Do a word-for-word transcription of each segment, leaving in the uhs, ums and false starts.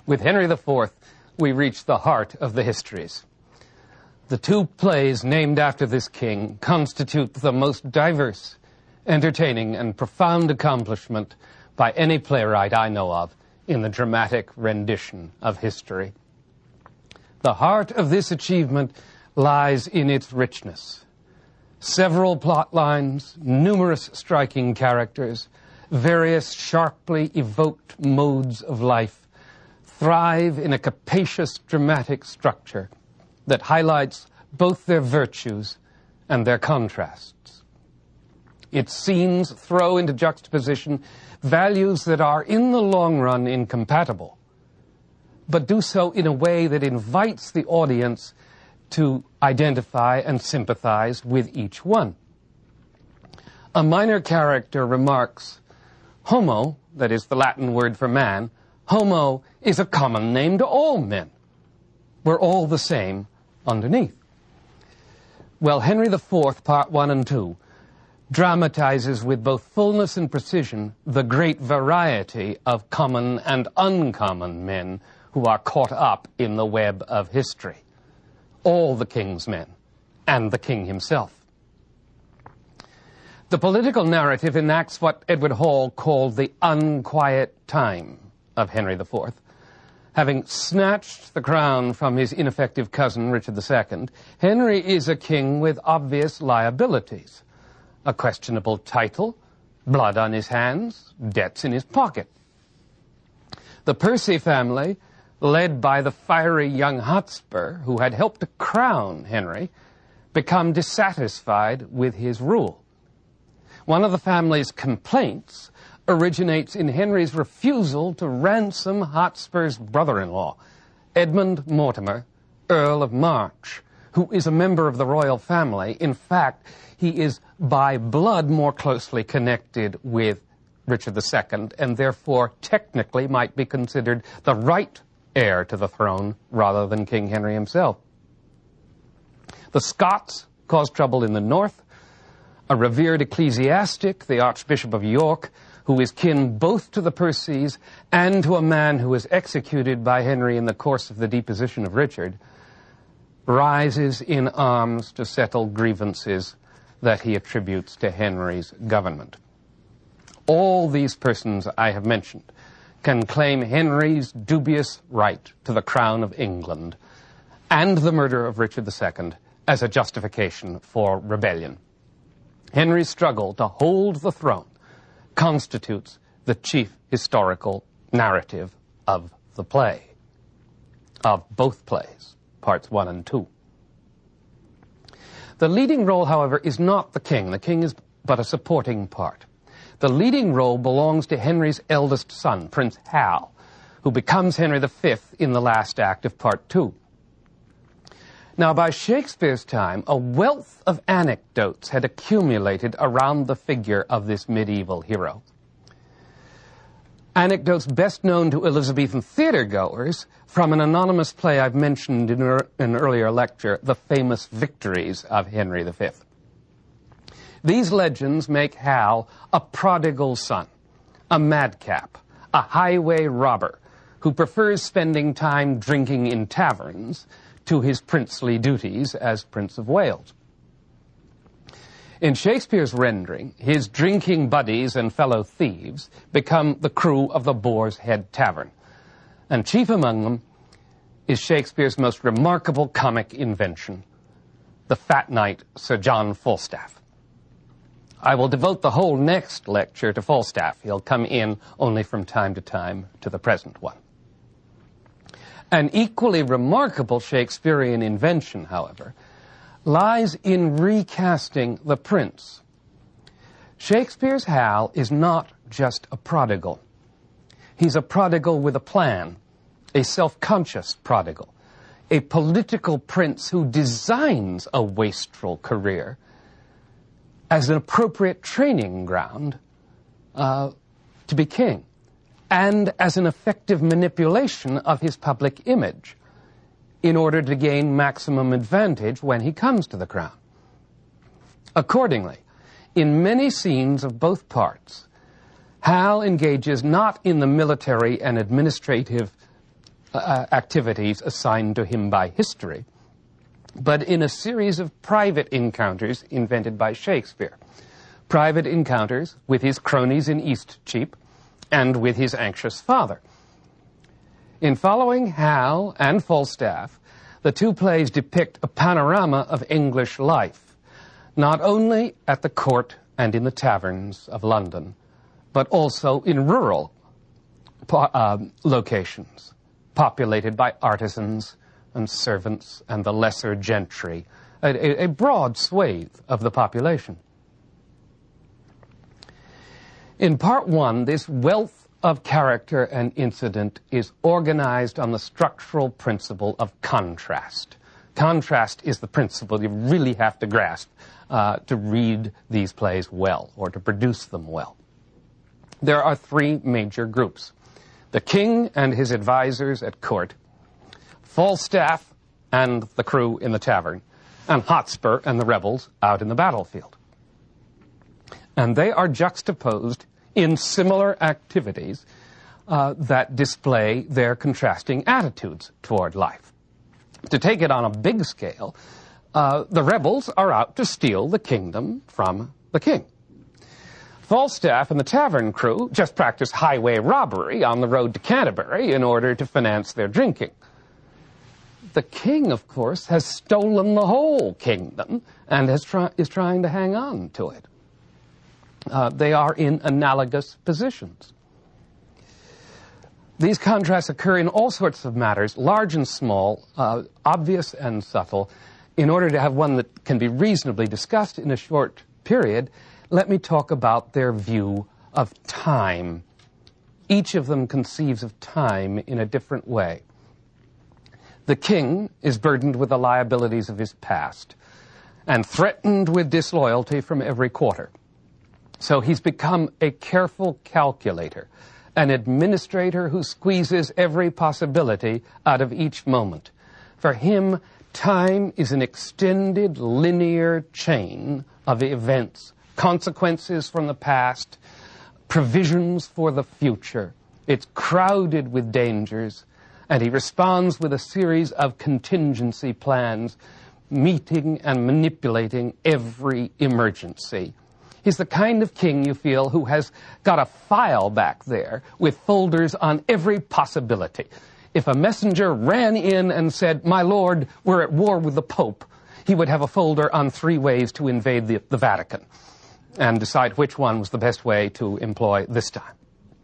With Henry the Fourth, we reach the heart of the histories. The two plays named after this king constitute the most diverse, entertaining, and profound accomplishment by any playwright I know of in the dramatic rendition of history. The heart of this achievement lies in its richness. Several plot lines, numerous striking characters, various sharply evoked modes of life thrive in a capacious dramatic structure that highlights both their virtues and their contrasts. Its scenes throw into juxtaposition values that are, in the long run, incompatible, but do so in a way that invites the audience to identify and sympathize with each one. A minor character remarks, "Homo," that is the Latin word for man, "homo is a common name to all men. We're all the same underneath." Well, Henry the Fourth, Part One and Two, dramatizes with both fullness and precision the great variety of common and uncommon men who are caught up in the web of history. All the king's men, and the king himself. The political narrative enacts what Edward Hall called the unquiet time of Henry the Fourth. Having snatched the crown from his ineffective cousin, Richard the Second, Henry is a king with obvious liabilities. A questionable title, blood on his hands, debts in his pocket. The Percy family, led by the fiery young Hotspur, who had helped to crown Henry, become dissatisfied with his rule. One of the family's complaints originates in Henry's refusal to ransom Hotspur's brother-in-law, Edmund Mortimer, Earl of March, who is a member of the royal family. In fact, he is by blood more closely connected with Richard the Second, and therefore technically might be considered the right heir to the throne rather than King Henry himself. The Scots caused trouble in the north. A revered ecclesiastic, the Archbishop of York, who is kin both to the Percys and to a man who was executed by Henry in the course of the deposition of Richard, rises in arms to settle grievances that he attributes to Henry's government. All these persons I have mentioned can claim Henry's dubious right to the crown of England and the murder of Richard the Second as a justification for rebellion. Henry's struggle to hold the throne constitutes the chief historical narrative of the play, of both plays, parts one and two. The leading role, however, is not the king. The king is but a supporting part. The leading role belongs to Henry's eldest son, Prince Hal, who becomes Henry the Fifth in the last act of part two. Now, by Shakespeare's time, a wealth of anecdotes had accumulated around the figure of this medieval hero. Anecdotes best known to Elizabethan theatergoers from an anonymous play I've mentioned in an earlier lecture, The Famous Victories of Henry the Fifth. These legends make Hal a prodigal son, a madcap, a highway robber who prefers spending time drinking in taverns to his princely duties as Prince of Wales. In Shakespeare's rendering, his drinking buddies and fellow thieves become the crew of the Boar's Head Tavern, and chief among them is Shakespeare's most remarkable comic invention, the fat knight Sir John Falstaff. I will devote the whole next lecture to Falstaff. He'll come in only from time to time to the present one. An equally remarkable Shakespearean invention, however, lies in recasting the prince. Shakespeare's Hal is not just a prodigal. He's a prodigal with a plan, a self-conscious prodigal, a political prince who designs a wastrel career as an appropriate training ground uh, to be king, and as an effective manipulation of his public image in order to gain maximum advantage when he comes to the crown. Accordingly, in many scenes of both parts, Hal engages not in the military and administrative uh, activities assigned to him by history, but in a series of private encounters invented by Shakespeare. Private encounters with his cronies in Eastcheap and with his anxious father. In following Hal and Falstaff, the two plays depict a panorama of English life, not only at the court and in the taverns of London, but also in rural uh, locations, populated by artisans and servants and the lesser gentry, a, a broad swathe of the population. In part one, this wealth of character and incident is organized on the structural principle of contrast. Contrast is the principle you really have to grasp uh, to read these plays well, or to produce them well. There are three major groups: the king and his advisors at court, Falstaff and the crew in the tavern, and Hotspur and the rebels out in the battlefield. And they are juxtaposed in similar activities uh, that display their contrasting attitudes toward life. To take it on a big scale, uh, the rebels are out to steal the kingdom from the king. Falstaff and the tavern crew just practice highway robbery on the road to Canterbury in order to finance their drinking. The king, of course, has stolen the whole kingdom and has try- is trying to hang on to it. Uh, they are in analogous positions. These contrasts occur in all sorts of matters, large and small, uh, obvious and subtle. In order to have one that can be reasonably discussed in a short period, let me talk about their view of time. Each of them conceives of time in a different way. The king is burdened with the liabilities of his past and threatened with disloyalty from every quarter. So he's become a careful calculator, an administrator who squeezes every possibility out of each moment. For him, time is an extended linear chain of events, consequences from the past, provisions for the future. It's crowded with dangers, and he responds with a series of contingency plans, meeting and manipulating every emergency. He's the kind of king, you feel, who has got a file back there with folders on every possibility. If a messenger ran in and said, "My lord, we're at war with the Pope," he would have a folder on three ways to invade the, the Vatican and decide which one was the best way to employ this time.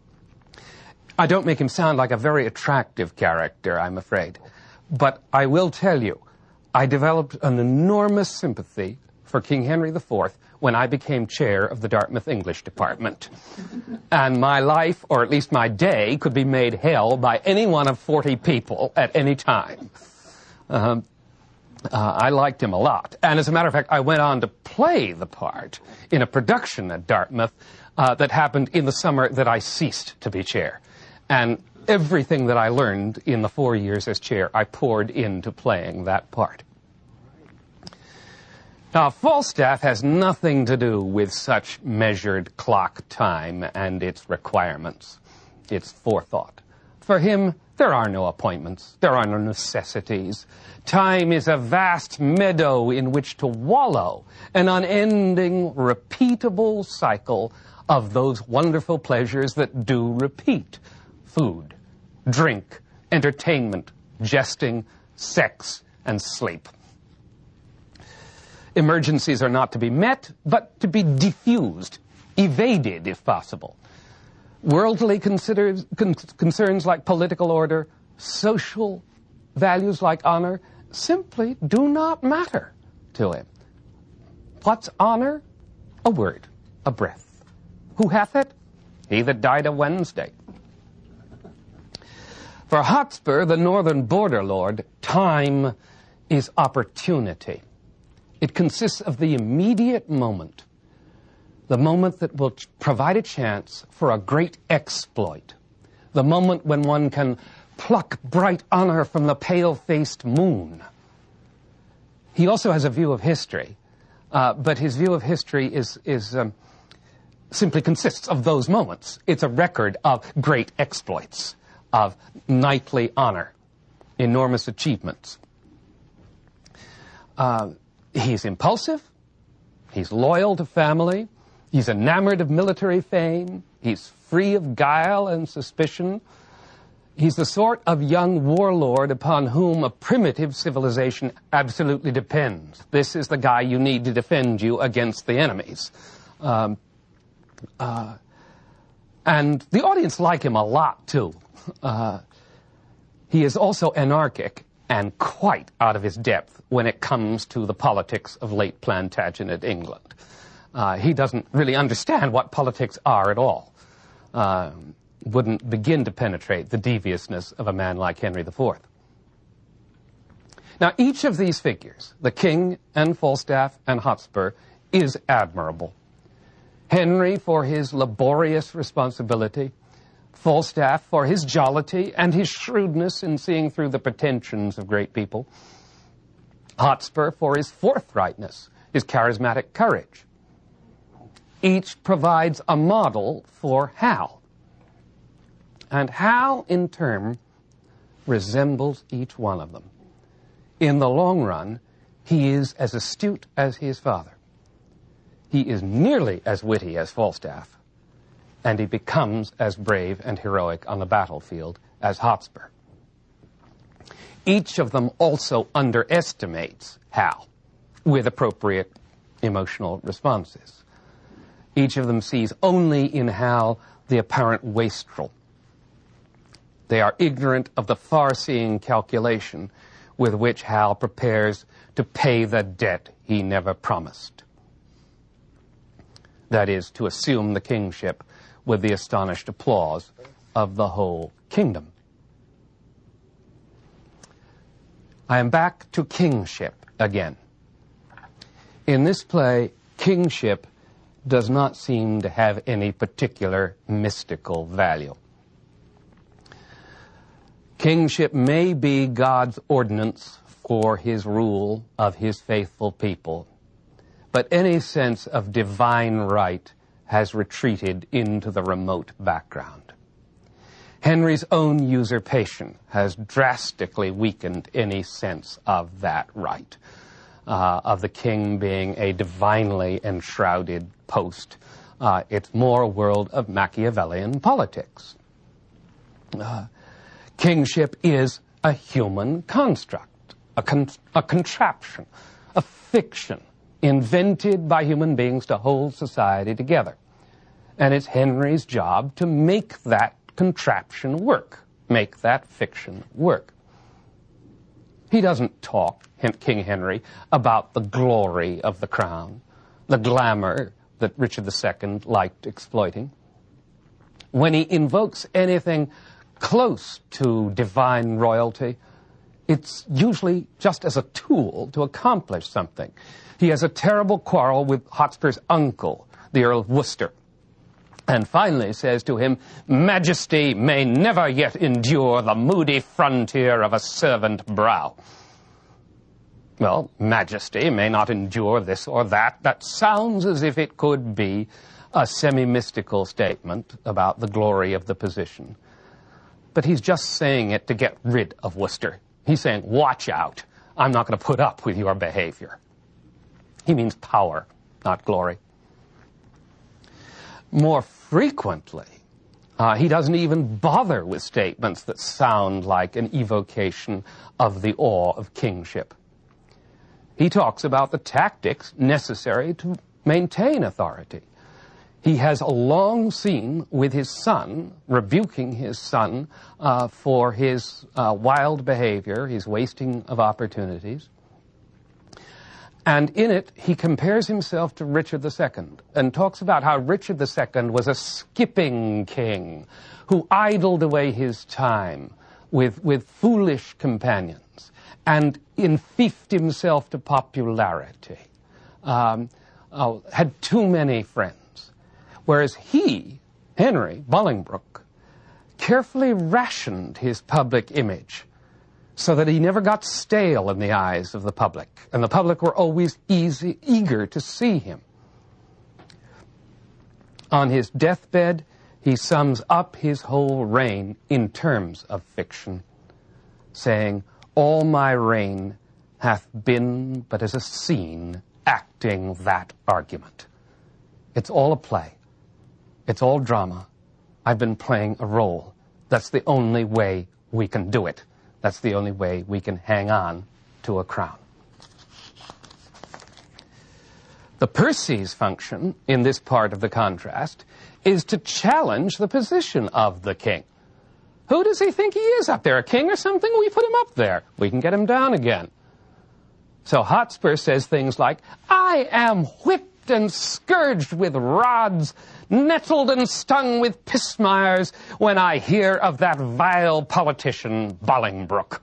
I don't make him sound like a very attractive character, I'm afraid. But I will tell you, I developed an enormous sympathy for King Henry the Fourth when I became chair of the Dartmouth English department. And my life, or at least my day, could be made hell by any one of forty people at any time. Um, uh, I liked him a lot. And as a matter of fact, I went on to play the part in a production at Dartmouth uh, that happened in the summer that I ceased to be chair. And everything that I learned in the four years as chair, I poured into playing that part. Now, Falstaff has nothing to do with such measured clock time and its requirements, its forethought. For him, there are no appointments. There are no necessities. Time is a vast meadow in which to wallow, an unending, repeatable cycle of those wonderful pleasures that do repeat. Food, drink, entertainment, jesting, sex, and sleep. Emergencies are not to be met, but to be diffused, evaded if possible. Worldly considers, con- concerns like political order, social values like honor, simply do not matter to him. What's honor? A word, a breath. Who hath it? He that died a Wednesday. For Hotspur, the northern border lord, time is opportunity. It consists of the immediate moment, the moment that will ch- provide a chance for a great exploit, the moment when one can pluck bright honor from the pale-faced moon. He also has a view of history, uh, but his view of history is, is um, simply consists of those moments. It's a record of great exploits, of knightly honor, enormous achievements. Uh, he's impulsive. He's loyal to family. He's enamored of military fame. He's free of guile and suspicion. He's the sort of young warlord upon whom a primitive civilization absolutely depends. This is the guy you need to defend you against the enemies. Um, uh, and the audience like him a lot, too. Uh, he is also anarchic and quite out of his depth when it comes to the politics of late Plantagenet England. Uh, he doesn't really understand what politics are at all. Uh, wouldn't begin to penetrate the deviousness of a man like Henry the Fourth. Now, each of these figures, the king and Falstaff and Hotspur, is admirable. Henry for his laborious responsibility, Falstaff for his jollity and his shrewdness in seeing through the pretensions of great people, Hotspur for his forthrightness, his charismatic courage. Each provides a model for Hal. And Hal, in turn, resembles each one of them. In the long run, he is as astute as his father. He is nearly as witty as Falstaff, and he becomes as brave and heroic on the battlefield as Hotspur. Each of them also underestimates Hal with appropriate emotional responses. Each of them sees only in Hal the apparent wastrel. They are ignorant of the far-seeing calculation with which Hal prepares to pay the debt he never promised. That is, to assume the kingship with the astonished applause of the whole kingdom. I am back to kingship again. In this play, kingship does not seem to have any particular mystical value. Kingship may be God's ordinance for his rule of his faithful people, but any sense of divine right has retreated into the remote background. Henry's own usurpation has drastically weakened any sense of that right, uh, of the king being a divinely enshrouded post. Uh, it's more a world of Machiavellian politics. Uh, kingship is a human construct, a, con- a contraption, a fiction invented by human beings to hold society together. And it's Henry's job to make that contraption work, make that fiction work. He doesn't talk, King Henry, about the glory of the crown, the glamour that Richard the Second liked exploiting. When he invokes anything close to divine royalty, it's usually just as a tool to accomplish something. He has a terrible quarrel with Hotspur's uncle, the Earl of Worcester, and finally says to him, "Majesty may never yet endure the moody frontier of a servant brow." Well, Majesty may not endure this or that. That sounds as if it could be a semi-mystical statement about the glory of the position. But he's just saying it to get rid of Worcester. He's saying, watch out. I'm not going to put up with your behavior. He means power, not glory. More frequently, uh, he doesn't even bother with statements that sound like an evocation of the awe of kingship. He talks about the tactics necessary to maintain authority. He has a long scene with his son, rebuking his son uh, for his uh, wild behavior, his wasting of opportunities. And in it, he compares himself to Richard the Second and talks about how Richard the Second was a skipping king who idled away his time with, with foolish companions and enfeoffed himself to popularity, um, uh, had too many friends. Whereas he, Henry Bolingbroke, carefully rationed his public image so that he never got stale in the eyes of the public, and the public were always easy, eager to see him. On his deathbed, he sums up his whole reign in terms of fiction. saying, all my reign hath been but as a scene acting that argument. It's all a play. It's all drama. I've been playing a role. That's the only way we can do it. That's the only way we can hang on to a crown. The Percy's function in this part of the contrast is to challenge the position of the king. Who does he think he is up there, a king or something? We put him up there. We can get him down again. So Hotspur says things like, I am whipped and scourged with rods, nettled and stung with pismires when I hear of that vile politician Bolingbroke.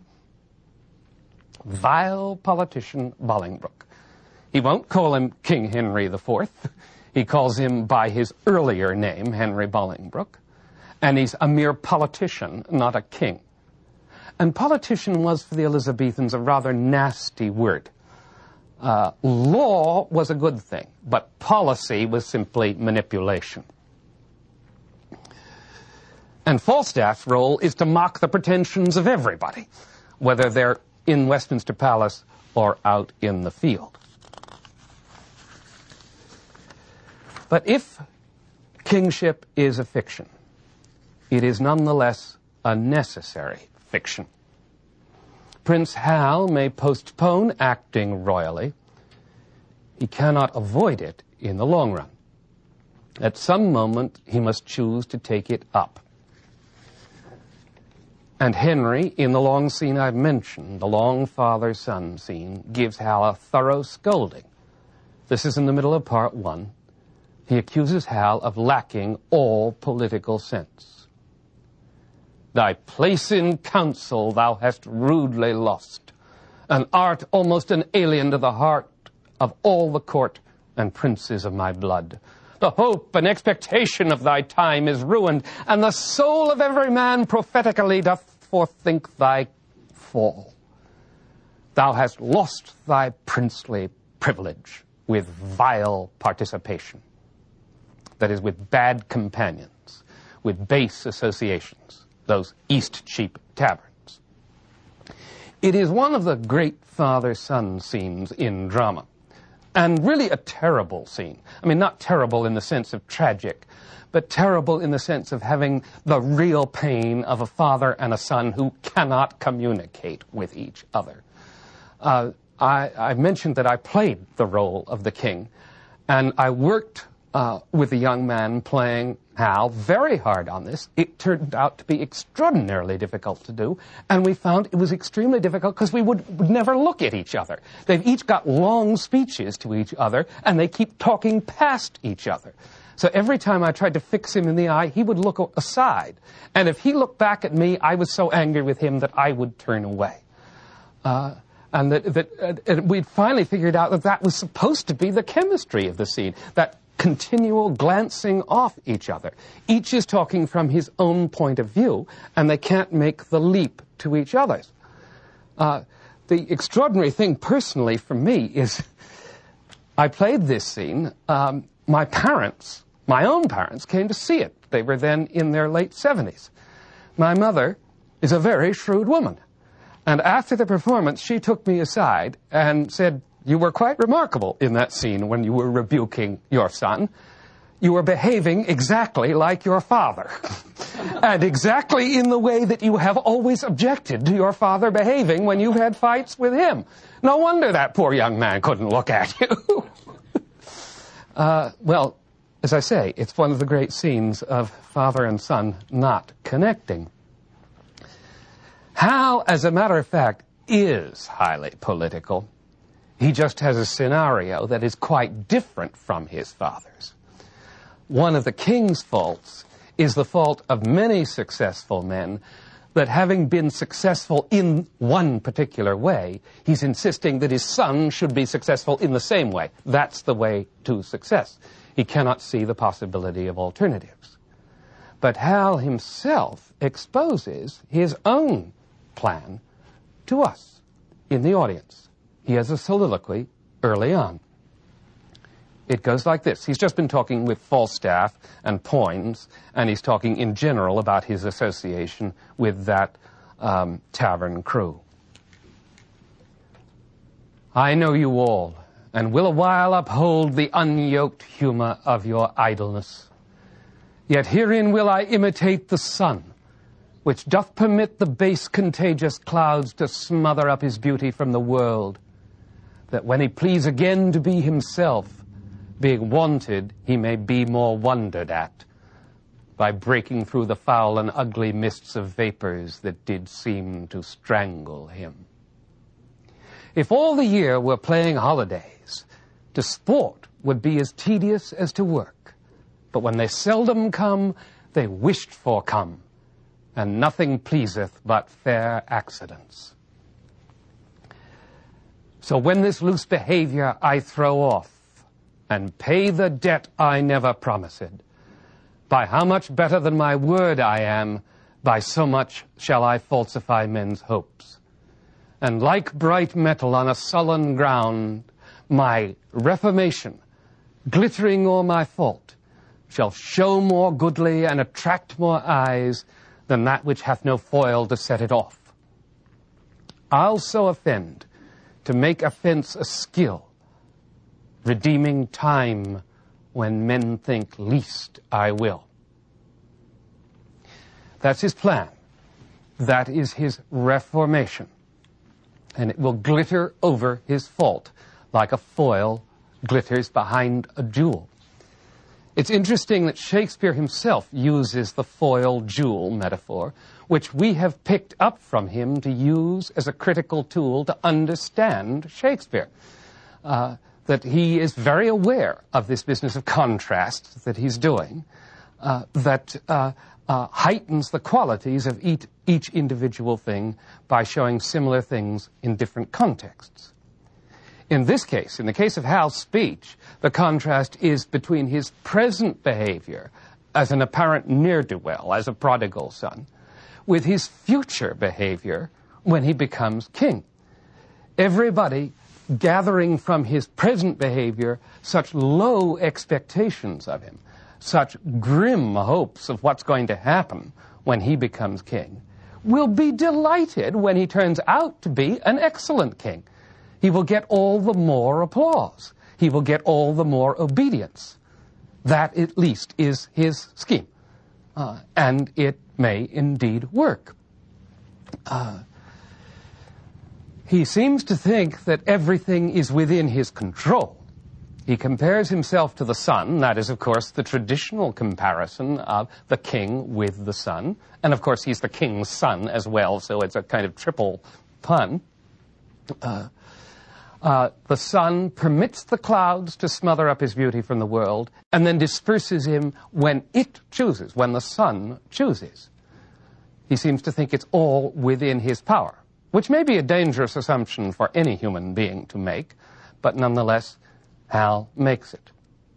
Vile politician Bolingbroke. He won't call him King Henry the Fourth. He calls him by his earlier name, Henry Bolingbroke. And he's a mere politician, not a king. And politician was for the Elizabethans a rather nasty word. Uh, law was a good thing, but policy was simply manipulation. And Falstaff's role is to mock the pretensions of everybody, whether they're in Westminster Palace or out in the field. But if kingship is a fiction, it is nonetheless a necessary fiction. Prince Hal may postpone acting royally. He cannot avoid it in the long run. At some moment, he must choose to take it up. And Henry, in the long scene I've mentioned, the long father-son scene, gives Hal a thorough scolding. This is in the middle of part one. He accuses Hal of lacking all political sense. Thy place in council thou hast rudely lost, and art almost an alien to the heart of all the court and princes of my blood. The hope and expectation of thy time is ruined, and the soul of every man prophetically doth forethink thy fall. Thou hast lost thy princely privilege with vile participation. That is, with bad companions, with base associations, those Eastcheap taverns. It is one of the great father-son scenes in drama, and really a terrible scene. I mean, not terrible in the sense of tragic, but terrible in the sense of having the real pain of a father and a son who cannot communicate with each other. Uh, I, I mentioned that I played the role of the king, and I worked uh, with a young man playing Hal very hard on this. It turned out to be extraordinarily difficult to do, and we found it was extremely difficult because we would, would never look at each other. They've each got long speeches to each other, and they keep talking past each other. So every time I tried to fix him in the eye, he would look aside. And if he looked back at me, I was so angry with him that I would turn away. Uh, and that, that uh, and we'd finally figured out that that was supposed to be the chemistry of the scene, that continual glancing off each other. Each is talking from his own point of view, and they can't make the leap to each other's. Uh, the extraordinary thing personally for me is I played this scene. Um, my parents, my own parents, came to see it. They were then in their late seventies. My mother is a very shrewd woman. And after the performance, she took me aside and said, "You were quite remarkable in that scene when you were rebuking your son. You were behaving exactly like your father, and exactly in the way that you have always objected to your father behaving when you've had fights with him. No wonder that poor young man couldn't look at you." uh, well, as I say, it's one of the great scenes of father and son not connecting. Hal, as a matter of fact, is highly political. He just has a scenario that is quite different from his father's. One of the king's faults is the fault of many successful men, that having been successful in one particular way, he's insisting that his son should be successful in the same way. That's the way to success. He cannot see the possibility of alternatives. But Hal himself exposes his own plan to us in the audience. He has a soliloquy early on. It goes like this. He's just been talking with Falstaff and Poins, and he's talking in general about his association with that um, tavern crew. I know you all, and will a while uphold the unyoked humour of your idleness. Yet herein will I imitate the sun, which doth permit the base contagious clouds to smother up his beauty from the world, that when he please again to be himself, being wanted, he may be more wondered at, by breaking through the foul and ugly mists of vapours that did seem to strangle him. If all the year were playing holidays, to sport would be as tedious as to work. But when they seldom come, they wished for come, and nothing pleaseth but fair accidents. So when this loose behaviour I throw off, and pay the debt I never promised, by how much better than my word I am, by so much shall I falsify men's hopes. And like bright metal on a sullen ground, my reformation, glittering o'er my fault, shall show more goodly and attract more eyes than that which hath no foil to set it off. I'll so offend, to make offence a skill, redeeming time when men think least I will. That's his plan. That is his reformation. And it will glitter over his fault like a foil glitters behind a jewel. It's interesting that Shakespeare himself uses the foil jewel metaphor, which we have picked up from him to use as a critical tool to understand Shakespeare. Uh, that he is very aware of this business of contrast that he's doing, uh, that uh, uh, heightens the qualities of each, each individual thing by showing similar things in different contexts. In this case, in the case of Hal's speech, the contrast is between his present behavior as an apparent ne'er-do-well, as a prodigal son, with his future behavior when he becomes king. Everybody gathering from his present behavior such low expectations of him, such grim hopes of what's going to happen when he becomes king, will be delighted when he turns out to be an excellent king. He will get all the more applause. He will get all the more obedience. That, at least, is his scheme. Uh, and it may indeed work. Uh, He seems to think that everything is within his control. He compares himself to the sun. That is, of course, the traditional comparison of the king with the sun. And, of course, he's the king's son as well, so it's a kind of triple pun. Uh, uh, the sun permits the clouds to smother up his beauty from the world and then disperses him when it chooses, when the sun chooses. He seems to think it's all within his power, which may be a dangerous assumption for any human being to make, but nonetheless, Hal makes it.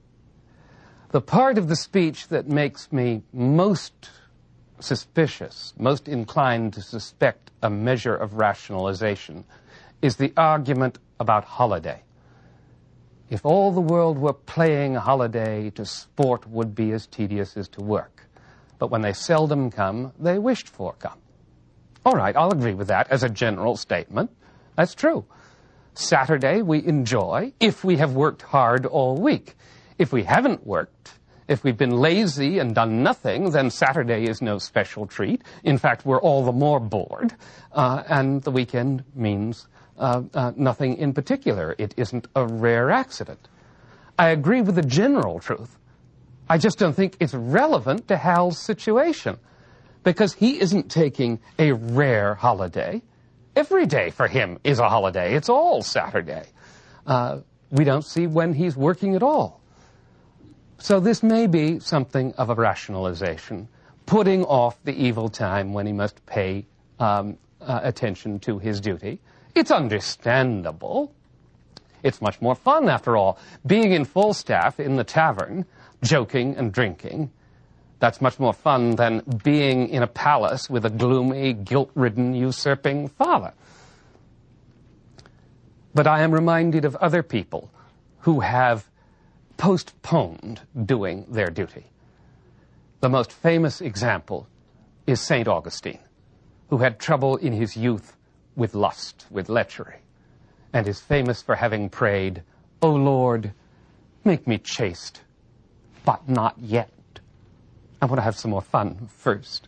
The part of the speech that makes me most suspicious, most inclined to suspect a measure of rationalization, is the argument about holiday. If all the world were playing holiday, to sport would be as tedious as to work. But when they seldom come, they wished for come. All right, I'll agree with that as a general statement. That's true. Saturday we enjoy if we have worked hard all week. If we haven't worked, if we've been lazy and done nothing, then Saturday is no special treat. In fact, we're all the more bored, uh, and the weekend means uh, uh, nothing in particular. It isn't a rare accident. I agree with the general truth. I just don't think it's relevant to Hal's situation, because he isn't taking a rare holiday. Every day for him is a holiday. It's all Saturday. Uh, we don't see when he's working at all. So this may be something of a rationalization, putting off the evil time when he must pay um, uh, attention to his duty. It's understandable. It's much more fun, after all, being in Falstaff in the tavern, joking and drinking. That's much more fun than being in a palace with a gloomy, guilt-ridden, usurping father. But I am reminded of other people who have postponed doing their duty. The most famous example is Saint Augustine, who had trouble in his youth with lust, with lechery, and is famous for having prayed, "O Lord, make me chaste, but not yet. I want to have some more fun first."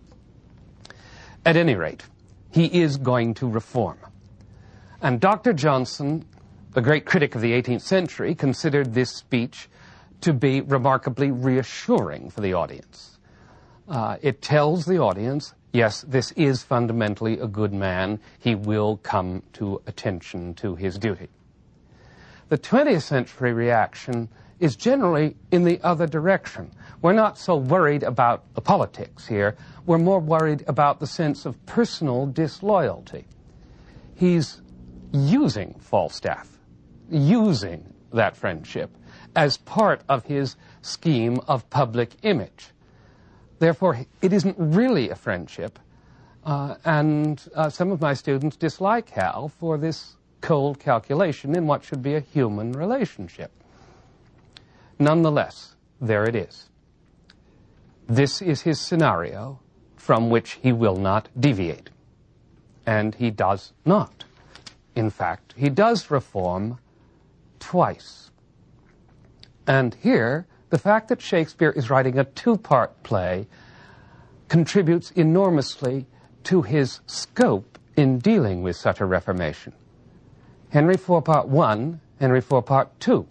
At any rate, he is going to reform. And Doctor Johnson, the great critic of the eighteenth century, considered this speech to be remarkably reassuring for the audience. Uh, it tells the audience, yes, this is fundamentally a good man. He will come to attention to his duty. The twentieth century reaction is generally in the other direction. We're not so worried about the politics here. We're more worried about the sense of personal disloyalty. He's using Falstaff, using that friendship as part of his scheme of public image. Therefore, it isn't really a friendship. Uh, and uh, some of my students dislike Hal for this cold calculation in what should be a human relationship. Nonetheless, there it is. This is his scenario from which he will not deviate. And he does not. In fact, he does reform twice. And here, the fact that Shakespeare is writing a two-part play contributes enormously to his scope in dealing with such a reformation. Henry the Fourth Part One, Henry the Fourth Part Two.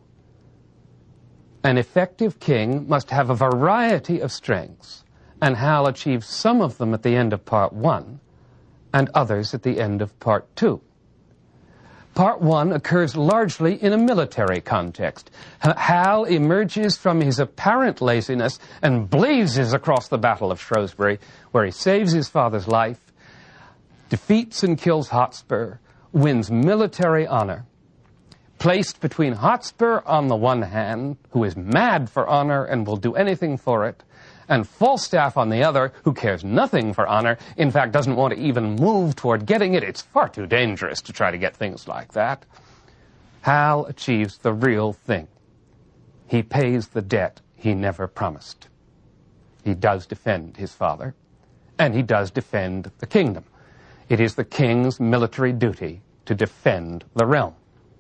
An effective king must have a variety of strengths, and Hal achieves some of them at the end of Part One, and others at the end of Part Two. Part One occurs largely in a military context. Hal emerges from his apparent laziness and blazes across the Battle of Shrewsbury, where he saves his father's life, defeats and kills Hotspur, wins military honor, placed between Hotspur on the one hand, who is mad for honor and will do anything for it, and Falstaff on the other, who cares nothing for honor, in fact doesn't want to even move toward getting it. It's far too dangerous to try to get things like that. Hal achieves the real thing. He pays the debt he never promised. He does defend his father, and he does defend the kingdom. It is the king's military duty to defend the realm.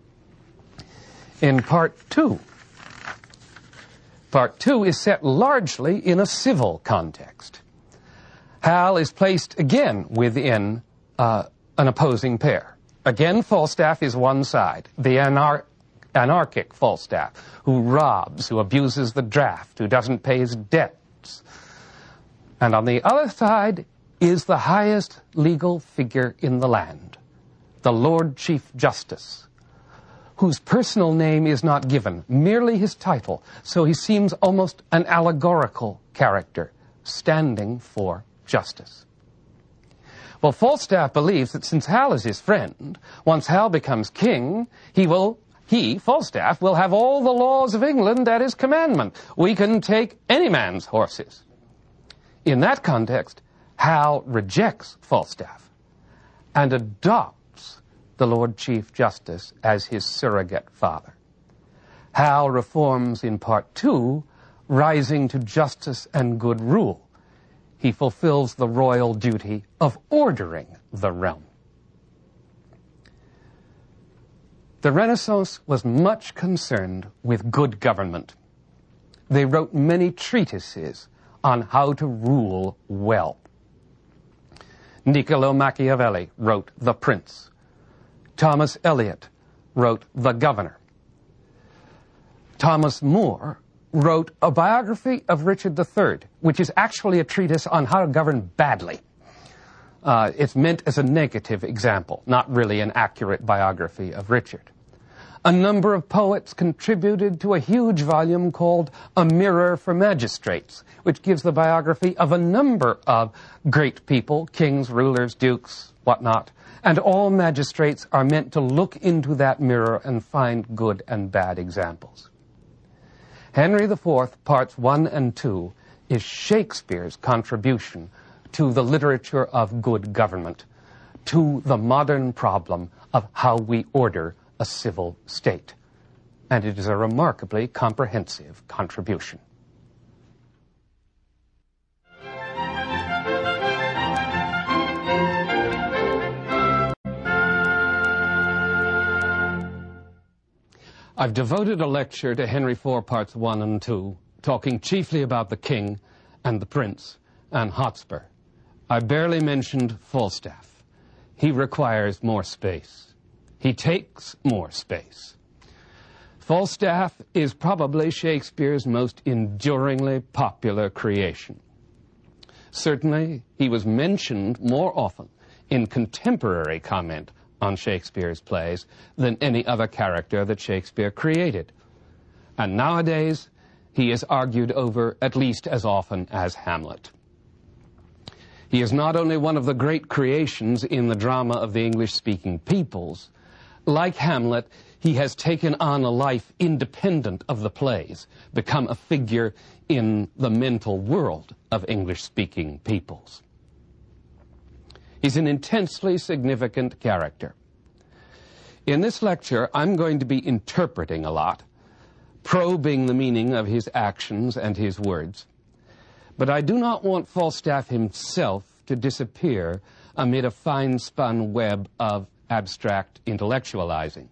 In Part Two, Part Two is set largely in a civil context. Hal is placed again within uh, an opposing pair. Again, Falstaff is one side, the anar- anarchic Falstaff, who robs, who abuses the draft, who doesn't pay his debts. And on the other side is the highest legal figure in the land, the Lord Chief Justice, whose personal name is not given, merely his title, so he seems almost an allegorical character, standing for justice. Well, Falstaff believes that since Hal is his friend, once Hal becomes king, he will, he, Falstaff, will have all the laws of England at his commandment. We can take any man's horses. In that context, Hal rejects Falstaff and adopts the Lord Chief Justice as his surrogate father. Hal reforms in Part Two, rising to justice and good rule. He fulfills the royal duty of ordering the realm. The Renaissance was much concerned with good government. They wrote many treatises on how to rule well. Niccolo Machiavelli wrote The Prince. Thomas Eliot wrote The Governor. Thomas More wrote a biography of Richard the Third, which is actually a treatise on how to govern badly. Uh, it's meant as a negative example, not really an accurate biography of Richard. A number of poets contributed to a huge volume called A Mirror for Magistrates, which gives the biography of a number of great people, kings, rulers, dukes, whatnot, and all magistrates are meant to look into that mirror and find good and bad examples. Henry the Fourth, Parts One and Two, is Shakespeare's contribution to the literature of good government, to the modern problem of how we order a civil state. And it is a remarkably comprehensive contribution. I've devoted a lecture to Henry the Fourth, parts one and two, talking chiefly about the king and the prince and Hotspur. I barely mentioned Falstaff. He requires more space. He takes more space. Falstaff is probably Shakespeare's most enduringly popular creation. Certainly, he was mentioned more often in contemporary comment on Shakespeare's plays than any other character that Shakespeare created. And nowadays, he is argued over at least as often as Hamlet. He is not only one of the great creations in the drama of the English-speaking peoples. Like Hamlet, he has taken on a life independent of the plays, become a figure in the mental world of English-speaking peoples. He's an intensely significant character. In this lecture, I'm going to be interpreting a lot, probing the meaning of his actions and his words. But I do not want Falstaff himself to disappear amid a fine-spun web of abstract intellectualizing,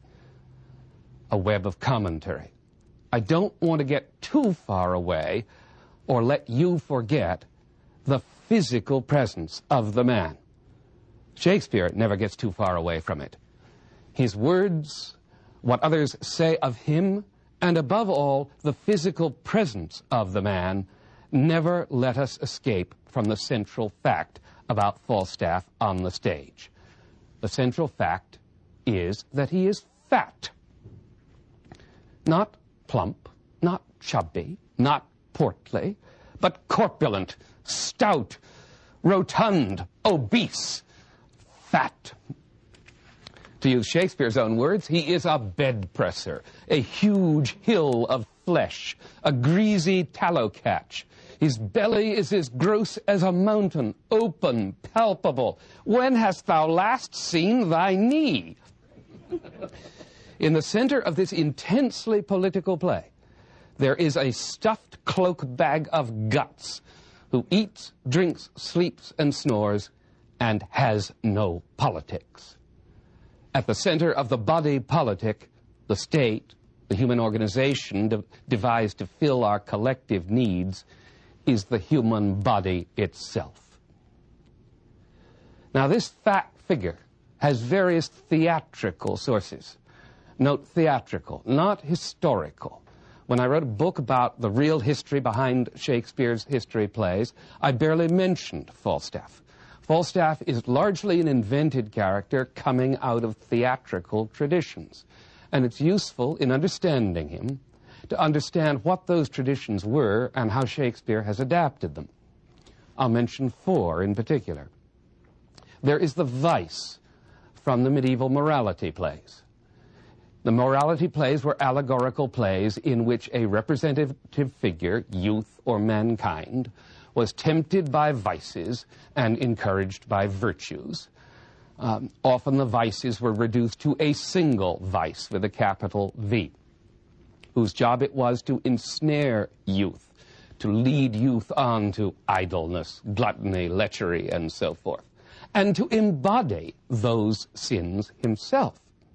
a web of commentary. I don't want to get too far away or let you forget the physical presence of the man. Shakespeare never gets too far away from it. His words, what others say of him, and above all, the physical presence of the man, never let us escape from the central fact about Falstaff on the stage. The central fact is that he is fat. Not plump, not chubby, not portly, but corpulent, stout, rotund, obese, fat. To use Shakespeare's own words, he is a bed-presser, a huge hill of flesh, a greasy tallow catch. His belly is as gross as a mountain, open, palpable. When hast thou last seen thy knee? In the center of this intensely political play, there is a stuffed cloak bag of guts who eats, drinks, sleeps, and snores, and has no politics. At the center of the body politic, the state, the human organization de- devised to fill our collective needs, is the human body itself. Now, this fat figure has various theatrical sources. Note theatrical, not historical. When I wrote a book about the real history behind Shakespeare's history plays, I barely mentioned Falstaff. Falstaff is largely an invented character coming out of theatrical traditions, and it's useful in understanding him to understand what those traditions were and how Shakespeare has adapted them. I'll mention four in particular. There is the vice from the medieval morality plays. The morality plays were allegorical plays in which a representative figure, youth or mankind, was tempted by vices and encouraged by virtues. Um, often the vices were reduced to a single vice with a capital V, whose job it was to ensnare youth, to lead youth on to idleness, gluttony, lechery, and so forth, and to embody those sins himself.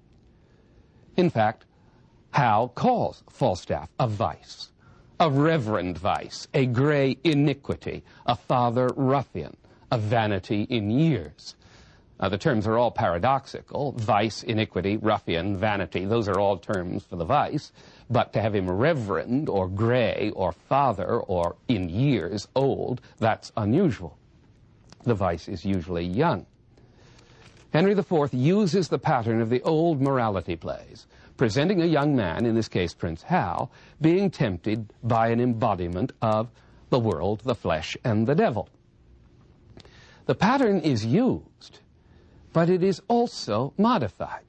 In fact, Hal calls Falstaff a vice, a reverend vice, a gray iniquity, a father ruffian, a vanity in years. Uh, the terms are all paradoxical. Vice, iniquity, ruffian, vanity, those are all terms for the vice. But to have him reverend or gray or father or in years old, that's unusual. The vice is usually young. Henry the Fourth uses the pattern of the old morality plays, presenting a young man, in this case Prince Hal, being tempted by an embodiment of the world, the flesh, and the devil. The pattern is used, but it is also modified.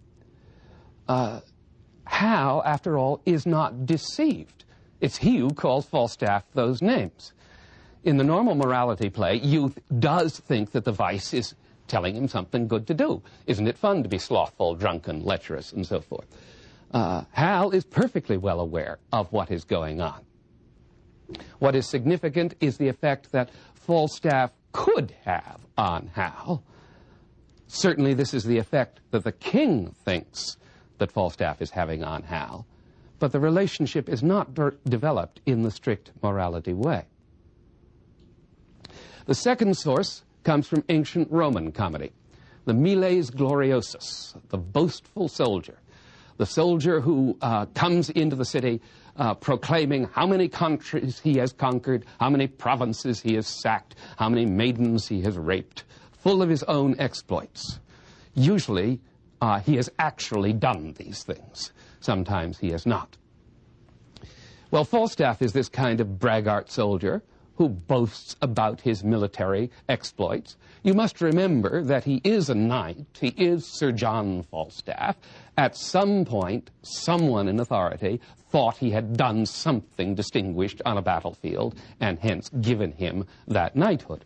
Uh, Hal, after all, is not deceived. It's he who calls Falstaff those names. In the normal morality play, youth does think that the vice is telling him something good to do. Isn't it fun to be slothful, drunken, lecherous, and so forth? Uh, Hal is perfectly well aware of what is going on. What is significant is the effect that Falstaff could have on Hal. Certainly this is the effect that the king thinks that Falstaff is having on Hal. but the relationship is not de- developed in the strict morality way. The second source comes from ancient Roman comedy, the Miles Gloriosus, the boastful soldier, the soldier who uh, comes into the city uh, proclaiming how many countries he has conquered, how many provinces he has sacked, how many maidens he has raped, full of his own exploits. Usually, uh, he has actually done these things. Sometimes he has not. Well, Falstaff is this kind of braggart soldier who boasts about his military exploits. You must remember that he is a knight. He is Sir John Falstaff. At some point, someone in authority thought he had done something distinguished on a battlefield and hence given him that knighthood.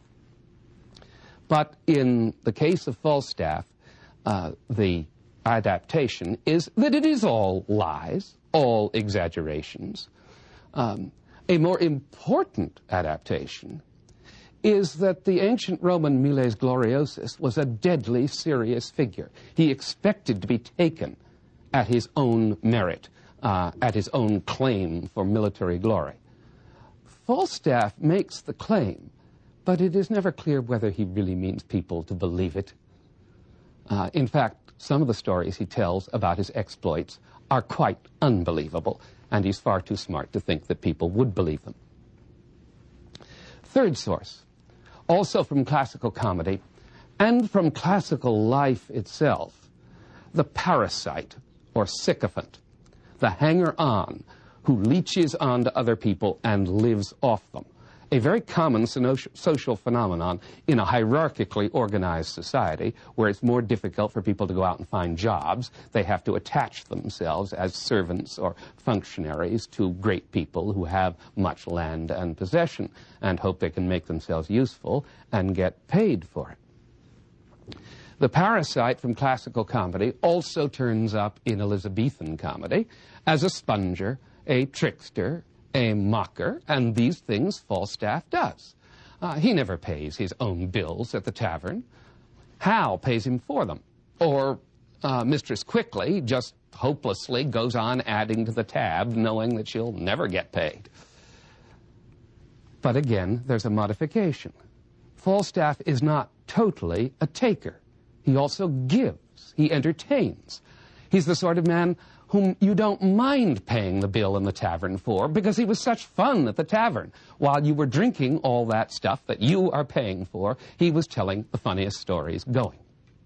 But in the case of Falstaff, uh, the adaptation is that it is all lies, all exaggerations. Um, a more important adaptation is that the ancient Roman Miles Gloriosus was a deadly serious figure. He expected to be taken at his own merit, uh, at his own claim for military glory. Falstaff makes the claim, but it is never clear whether he really means people to believe it. Uh, in fact, some of the stories he tells about his exploits are quite unbelievable, and he's far too smart to think that people would believe them. Third source, also from classical comedy and from classical life itself, the parasite or sycophant, the hanger-on who leeches onto other people and lives off them. A very common social phenomenon in a hierarchically organized society where it's more difficult for people to go out and find jobs. They have to attach themselves as servants or functionaries to great people who have much land and possession and hope they can make themselves useful and get paid for it. The parasite from classical comedy also turns up in Elizabethan comedy as a sponger, a trickster, a mocker, and these things Falstaff does. Uh, he never pays his own bills at the tavern. Hal pays him for them. Or uh, Mistress Quickly just hopelessly goes on adding to the tab, knowing that she'll never get paid. But again, there's a modification. Falstaff is not totally a taker. He also gives. He entertains. He's the sort of man whom you don't mind paying the bill in the tavern for because he was such fun at the tavern. While you were drinking all that stuff that you are paying for, he was telling the funniest stories going.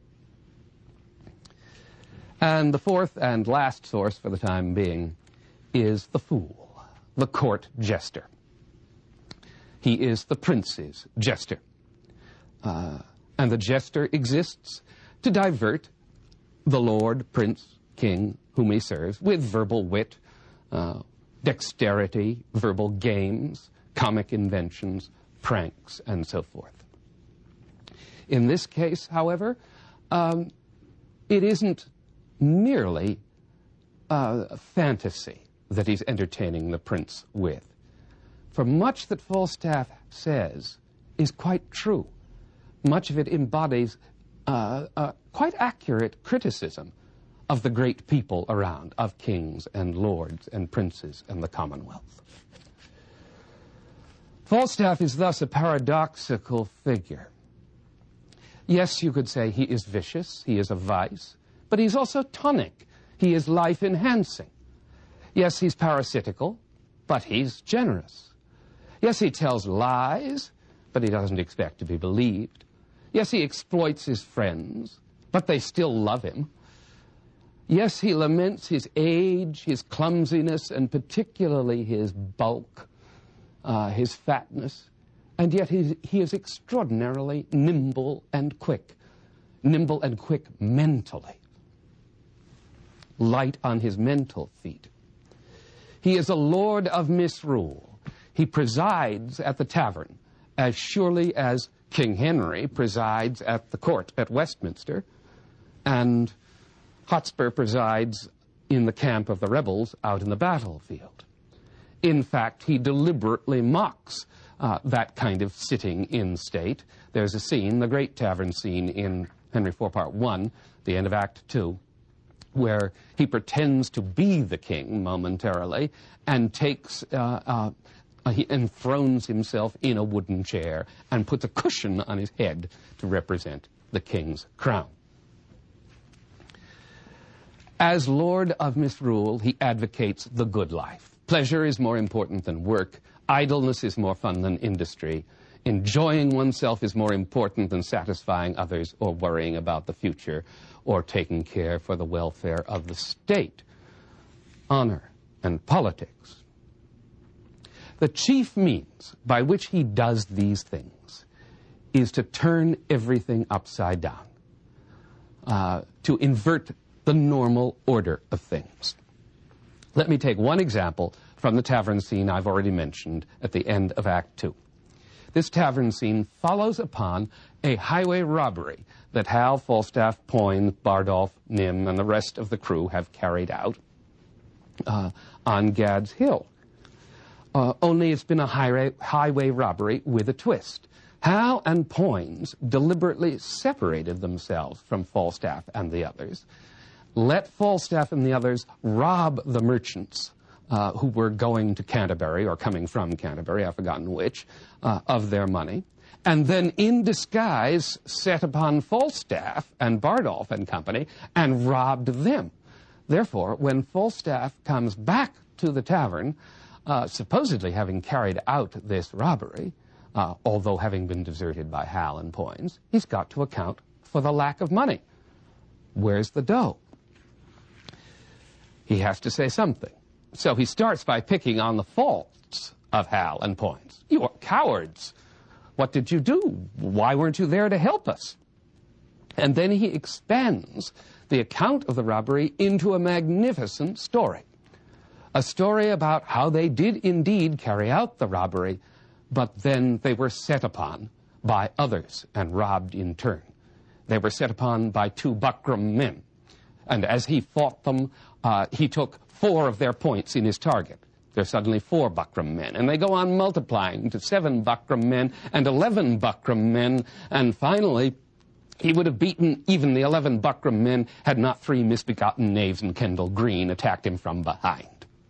And the fourth and last source for the time being is the fool, the court jester. He is the prince's jester. Uh, and the jester exists to divert the lord, prince, king, whom he serves, with verbal wit, uh, dexterity, verbal games, comic inventions, pranks, and so forth. In this case, however, um, it isn't merely uh, fantasy that he's entertaining the prince with. For much that Falstaff says is quite true. Much of it embodies uh, uh, quite accurate criticism of the great people around, of kings and lords and princes and the Commonwealth. Falstaff is thus a paradoxical figure. Yes, you could say he is vicious, he is a vice, but he's also tonic. He is life-enhancing. Yes, he's parasitical, but he's generous. Yes, he tells lies, but he doesn't expect to be believed. Yes, he exploits his friends, but they still love him. Yes, he laments his age, his clumsiness, and particularly his bulk, uh, his fatness, and yet he, he is extraordinarily nimble and quick, nimble and quick mentally, light on his mental feet. He is a lord of misrule. He presides at the tavern as surely as King Henry presides at the court at Westminster, and Hotspur presides in the camp of the rebels out in the battlefield. In fact, he deliberately mocks uh, that kind of sitting in state. There's a scene, the great tavern scene in Henry four, Part one, the end of Act two, where he pretends to be the king momentarily and takes, uh, uh, uh, he enthrones himself in a wooden chair and puts a cushion on his head to represent the king's crown. As Lord of Misrule, he advocates the good life. Pleasure is more important than work. Idleness is more fun than industry. Enjoying oneself is more important than satisfying others or worrying about the future or taking care for the welfare of the state. Honor and politics. The chief means by which he does these things is to turn everything upside down, uh, to invert the normal order of things. Let me take one example from the tavern scene I've already mentioned at the end of Act Two. This tavern scene follows upon a highway robbery that Hal, Falstaff, Poins, Bardolph, Nym, and the rest of the crew have carried out uh, on Gad's Hill. Uh, only it's been a highway, highway robbery with a twist. Hal and Poins deliberately separated themselves from Falstaff and the others, let Falstaff and the others rob the merchants uh, who were going to Canterbury, or coming from Canterbury, I've forgotten which, uh, of their money, and then in disguise set upon Falstaff and Bardolph and company and robbed them. Therefore, when Falstaff comes back to the tavern, uh, supposedly having carried out this robbery, uh, although having been deserted by Hal and Poins, he's got to account for the lack of money. Where's the dough? He has to say something. So he starts by picking on the faults of Hal and Poins. You are cowards. What did you do? Why weren't you there to help us? And then he expands the account of the robbery into a magnificent story. A story about how they did indeed carry out the robbery, but then they were set upon by others and robbed in turn. They were set upon by two buckram men. And as he fought them, uh, he took four of their points in his target. There are suddenly four buckram men. And they go on multiplying to seven buckram men and eleven buckram men. And finally, he would have beaten even the eleven buckram men had not three misbegotten knaves in Kendall Green attacked him from behind.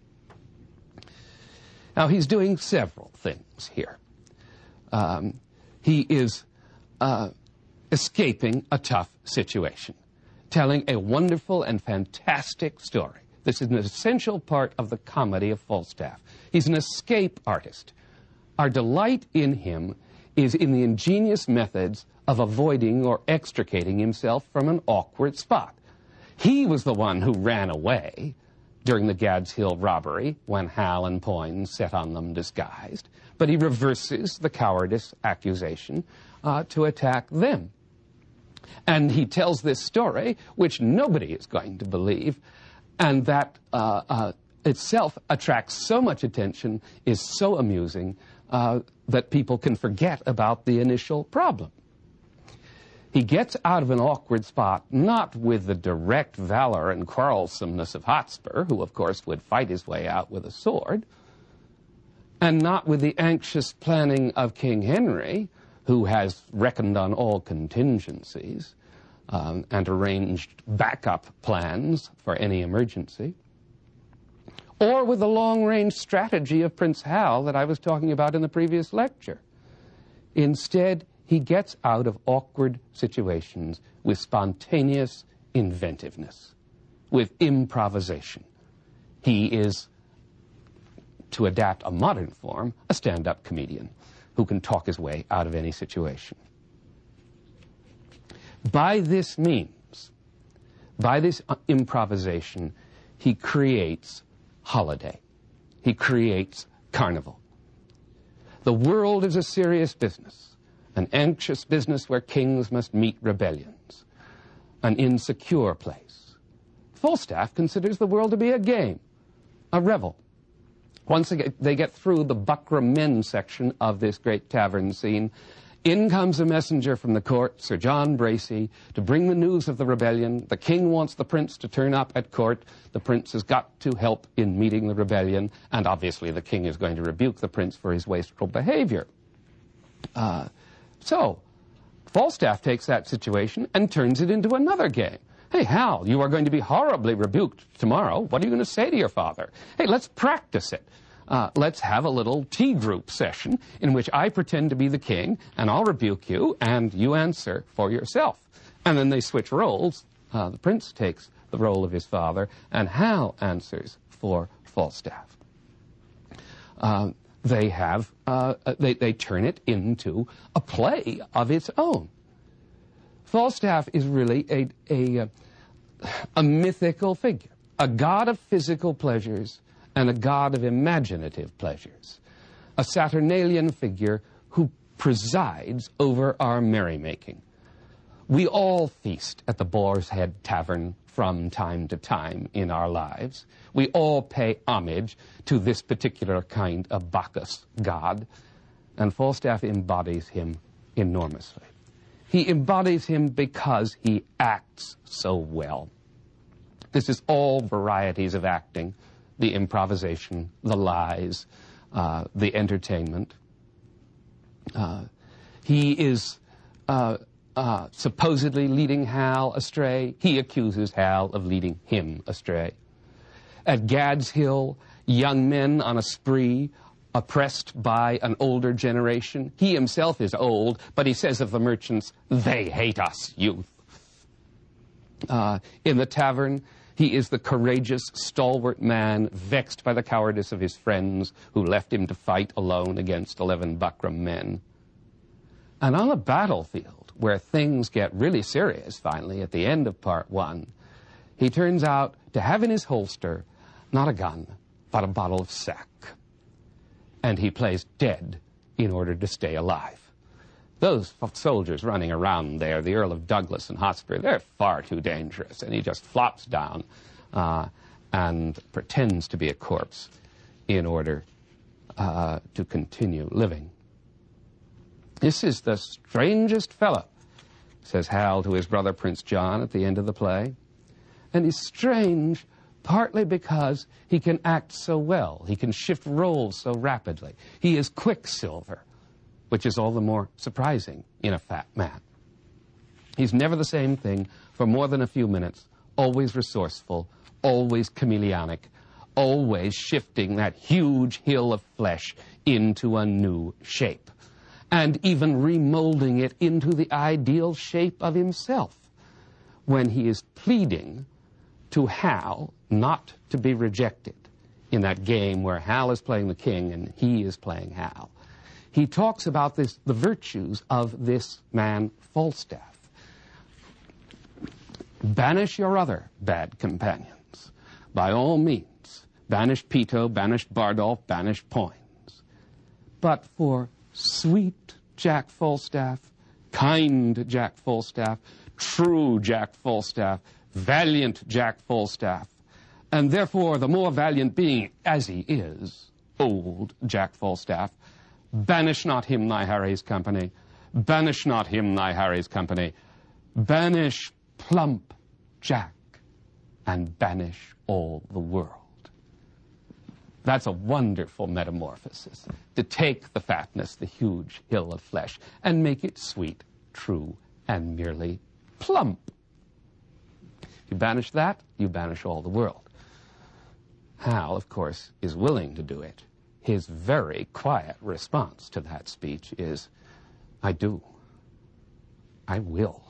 Now, he's doing several things here. Um, he is uh, escaping a tough situation, telling a wonderful and fantastic story. This is an essential part of the comedy of Falstaff. He's an escape artist. Our delight in him is in the ingenious methods of avoiding or extricating himself from an awkward spot. He was the one who ran away during the Gad's Hill robbery when Hal and Poins set on them disguised, but he reverses the cowardice accusation uh, to attack them. And he tells this story, which nobody is going to believe, and that uh, uh, itself attracts so much attention, is so amusing, uh, that people can forget about the initial problem. He gets out of an awkward spot, not with the direct valor and quarrelsomeness of Hotspur, who, of course, would fight his way out with a sword, and not with the anxious planning of King Henry, who has reckoned on all contingencies um, and arranged backup plans for any emergency, or with the long-range strategy of Prince Hal that I was talking about in the previous lecture. Instead, he gets out of awkward situations with spontaneous inventiveness, with improvisation. He is, to adapt a modern form, a stand-up comedian who can talk his way out of any situation. By this means, by this improvisation, he creates holiday. He creates carnival. The world is a serious business, an anxious business where kings must meet rebellions, an insecure place. Falstaff considers the world to be a game, a revel. Once they get, they get through the buckram men section of this great tavern scene, in comes a messenger from the court, Sir John Bracy, to bring the news of the rebellion. The king wants the prince to turn up at court. The prince has got to help in meeting the rebellion, and obviously the king is going to rebuke the prince for his wasteful behavior. Uh, so, Falstaff takes that situation and turns it into another game. Hey, Hal, you are going to be horribly rebuked tomorrow. What are you going to say to your father? Hey, let's practice it. Uh, let's have a little tea group session in which I pretend to be the king, and I'll rebuke you, and you answer for yourself. And then they switch roles. Uh, the prince takes the role of his father, and Hal answers for Falstaff. Uh, they have, uh, they, they turn it into a play of its own. Falstaff is really a, a, a mythical figure, a god of physical pleasures and a god of imaginative pleasures, a Saturnalian figure who presides over our merrymaking. We all feast at the Boar's Head Tavern from time to time in our lives. We all pay homage to this particular kind of Bacchus god, and Falstaff embodies him enormously. He embodies him because he acts so well. This is all varieties of acting, the improvisation, the lies, uh, the entertainment. Uh, he is uh, uh, supposedly leading Hal astray. He accuses Hal of leading him astray. At Gad's Hill, young men on a spree, oppressed by an older generation. He himself is old, but he says of the merchants, they hate us, youth. Uh, in the tavern, he is the courageous, stalwart man, vexed by the cowardice of his friends who left him to fight alone against eleven buckram men. And on the battlefield, where things get really serious, finally, at the end of part one, he turns out to have in his holster not a gun, but a bottle of sack. And he plays dead in order to stay alive. Those soldiers running around there, the Earl of Douglas and Hotspur, they're far too dangerous. And he just flops down uh, and pretends to be a corpse in order uh, to continue living. This is the strangest fellow, says Hal to his brother Prince John at the end of the play. And he's strange partly because he can act so well. He can shift roles so rapidly. He is Quicksilver, which is all the more surprising in a fat man. He's never the same thing for more than a few minutes, always resourceful, always chameleonic, always shifting that huge hill of flesh into a new shape, and even remolding it into the ideal shape of himself when he is pleading to Hal not to be rejected in that game where Hal is playing the king and he is playing Hal. He talks about this, the virtues of this man Falstaff. Banish your other bad companions. By all means, banish Peto, banish Bardolph, banish Poins. But for sweet Jack Falstaff, kind Jack Falstaff, true Jack Falstaff, valiant Jack Falstaff, and therefore the more valiant being, as he is, old Jack Falstaff, banish not him thy Harry's company, banish not him thy Harry's company, banish plump Jack, and banish all the world. That's a wonderful metamorphosis, to take the fatness, the huge hill of flesh, and make it sweet, true, and merely plump. You banish that, you banish all the world. Hal, of course, is willing to do it. His very quiet response to that speech is, I do. I will.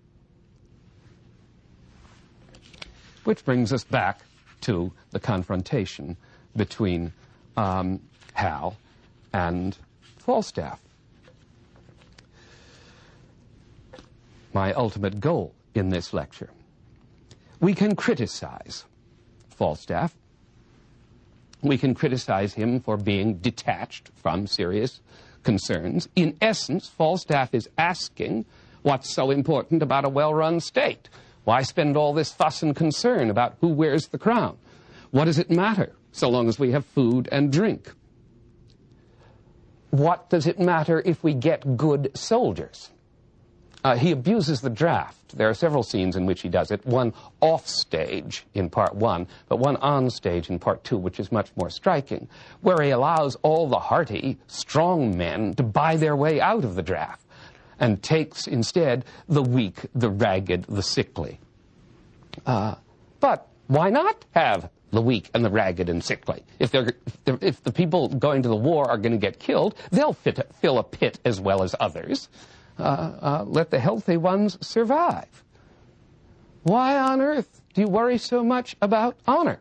Which brings us back to the confrontation between um, Hal and Falstaff. My ultimate goal in this lecture. We can criticize Falstaff. We can criticize him for being detached from serious concerns. In essence, Falstaff is asking what's so important about a well-run state. Why spend all this fuss and concern about who wears the crown? What does it matter so long as we have food and drink? What does it matter if we get good soldiers? Uh, he abuses the draft. There are several scenes in which he does it, one off stage in part one, but one on stage in part two, which is much more striking, where he allows all the hearty, strong men to buy their way out of the draft and takes instead the weak, the ragged, the sickly. Uh, but why not have the weak and the ragged and sickly? If, they're, if, they're, if the people going to the war are going to get killed, they'll fit, fill a pit as well as others. Uh, uh, let the healthy ones survive. Why on earth do you worry so much about honor?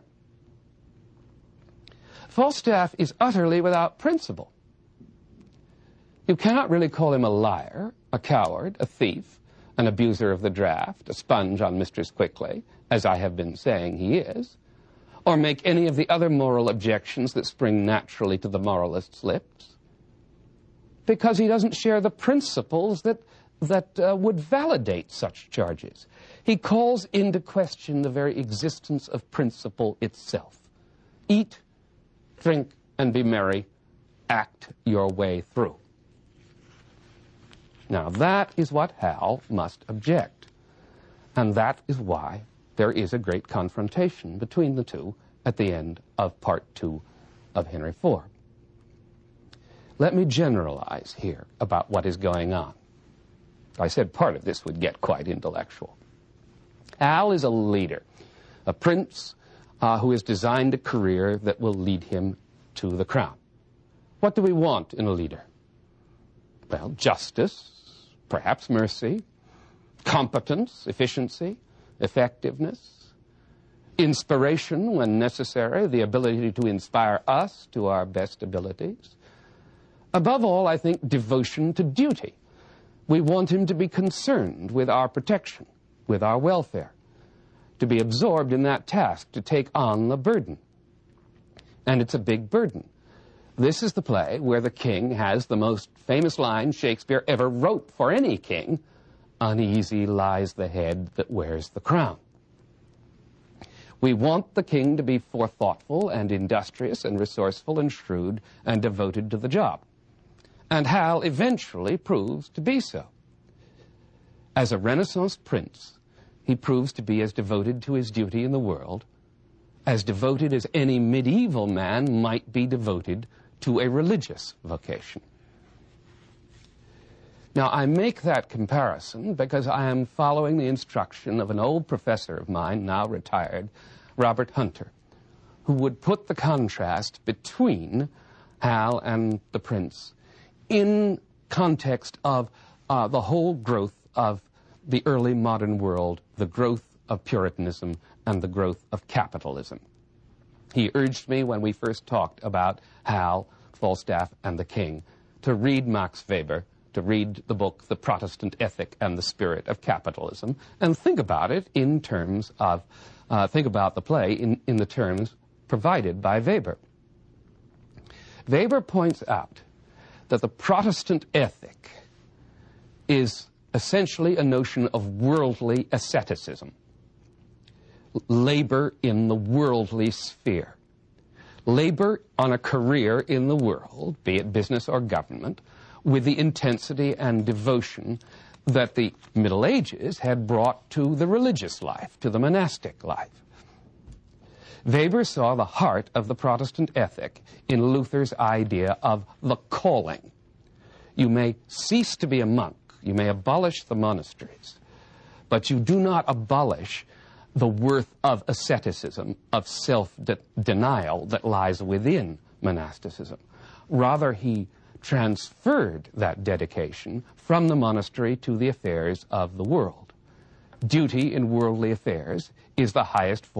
Falstaff is utterly without principle. You cannot really call him a liar, a coward, a thief, an abuser of the draft, a sponge on Mistress Quickly, as I have been saying he is, or make any of the other moral objections that spring naturally to the moralist's lips, because he doesn't share the principles that, that uh, would validate such charges. He calls into question the very existence of principle itself. Eat, drink, and be merry. Act your way through. Now, that is what Hal must object. And that is why there is a great confrontation between the two at the end of part two of Henry the Fourth. Let me generalize here about what is going on. I said part of this would get quite intellectual. Hal is a leader, a prince uh, who has designed a career that will lead him to the crown. What do we want in a leader? Well, justice, perhaps mercy, competence, efficiency, effectiveness, inspiration when necessary, the ability to inspire us to our best abilities. Above all, I think, devotion to duty. We want him to be concerned with our protection, with our welfare, to be absorbed in that task, to take on the burden. And it's a big burden. This is the play where the king has the most famous line Shakespeare ever wrote for any king: "Uneasy lies the head that wears the crown." We want the king to be forethoughtful and industrious and resourceful and shrewd and devoted to the job. And Hal eventually proves to be so. As a Renaissance prince, he proves to be as devoted to his duty in the world, as devoted as any medieval man might be devoted to a religious vocation. Now, I make that comparison because I am following the instruction of an old professor of mine, now retired, Robert Hunter, who would put the contrast between Hal and the prince in context of uh, the whole growth of the early modern world, the growth of Puritanism and the growth of capitalism. He urged me when we first talked about Hal, Falstaff, and the King to read Max Weber, to read the book The Protestant Ethic and the Spirit of Capitalism, and think about it in terms of, uh, think about the play in, in the terms provided by Weber. Weber points out that the Protestant ethic is essentially a notion of worldly asceticism, labor in the worldly sphere, labor on a career in the world, be it business or government, with the intensity and devotion that the Middle Ages had brought to the religious life, to the monastic life. Weber saw the heart of the Protestant ethic in Luther's idea of the calling. You may cease to be a monk, you may abolish the monasteries, but you do not abolish the worth of asceticism, of self-denial that lies within monasticism. Rather, he transferred that dedication from the monastery to the affairs of the world. Duty in worldly affairs is the highest form